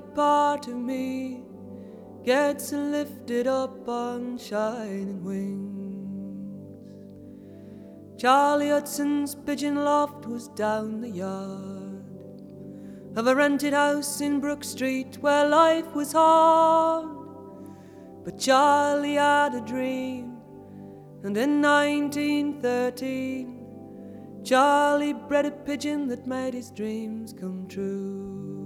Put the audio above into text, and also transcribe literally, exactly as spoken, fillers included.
part of me gets lifted up on shining wings. Charlie Hudson's pigeon loft was down the yard of a rented house in Brook Street where life was hard. But Charlie had a dream, and in nineteen thirteen Charlie bred a pigeon that made his dreams come true.